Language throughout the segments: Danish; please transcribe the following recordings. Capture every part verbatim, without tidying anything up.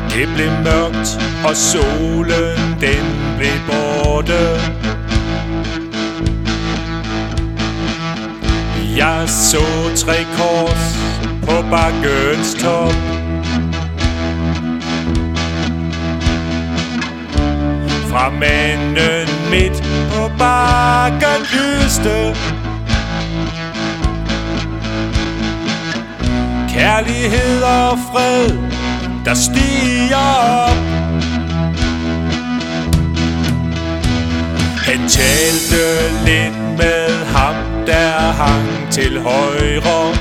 Det blev mørkt, og solen den blev borte. Jeg så tre kors på bakkens top. Fra manden midt på bakken lyste kærlighed og fred, der stiger op. Han talte lidt med ham, der hang til højre,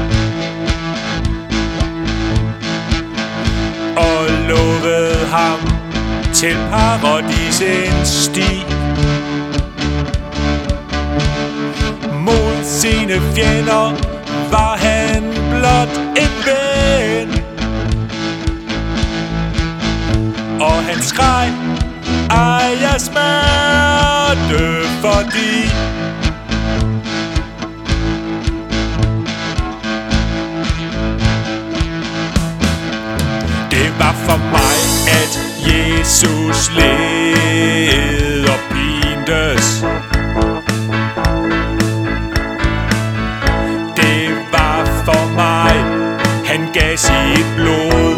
og lovede ham til paradisens sti. Mod sine fjender var han blot en ven, og han skreg ej jeg smerte, fordi det var for mig, at Jesus led og pintes. Det var for mig, han gav sit blod.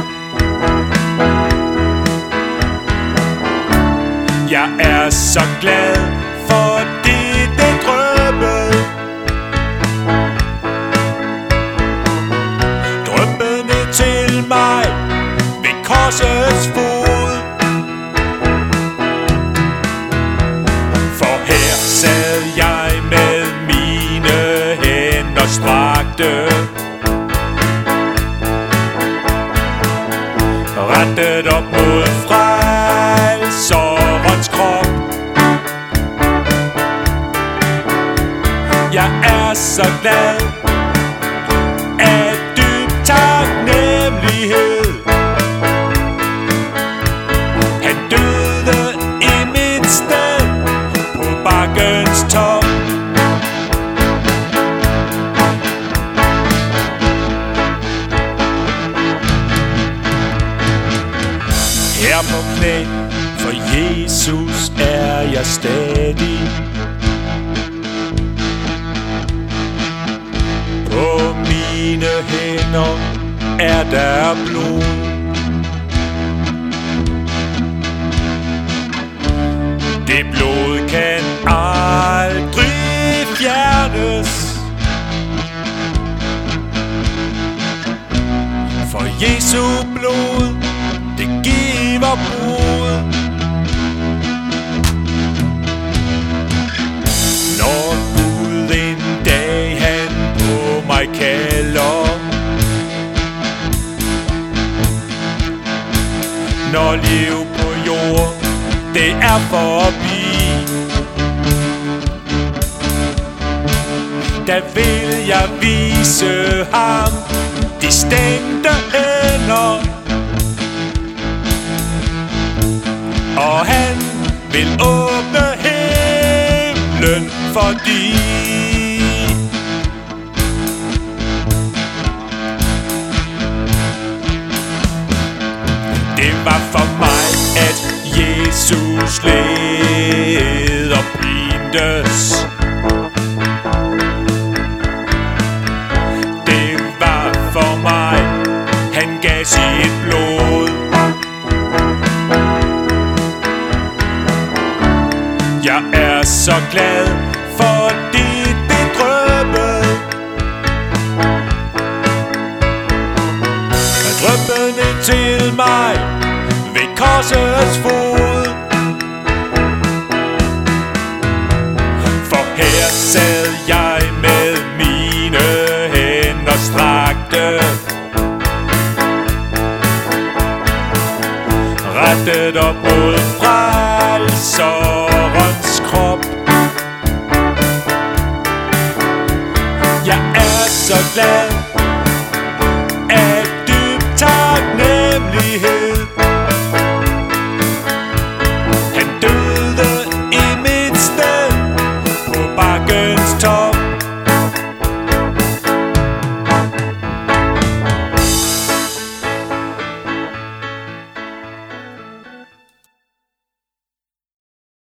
Jeg er så glad for det, det drømmede. Drømmede til mig ved korsets fod. For her sad jeg med mine hænder strakte, rettet op mod frelserens krop. Jeg er så glad af dyb taknemmelighed. Han døde i mit sted på bakkens top. Her på knæ for Jesus er jeg stadig. På mine hænder er der blod. Det blod kan aldrig fjernes, for Jesu blod, det giver bod. Når Gud en dag han på mig kalder, når liv på jord det er forbi, der vil jeg vise ham de stemte hænder, og han vil åbne himlen, fordi det var for mig, at Jesus led og pintes. Det var for mig, han gav sit blod. Jeg er så glad for dit bedrømmede. Drømmede til mig ved korsets fod. For her sad jeg med mine hænder strakte, rettet op mod frelserens krop. Jeg er så glad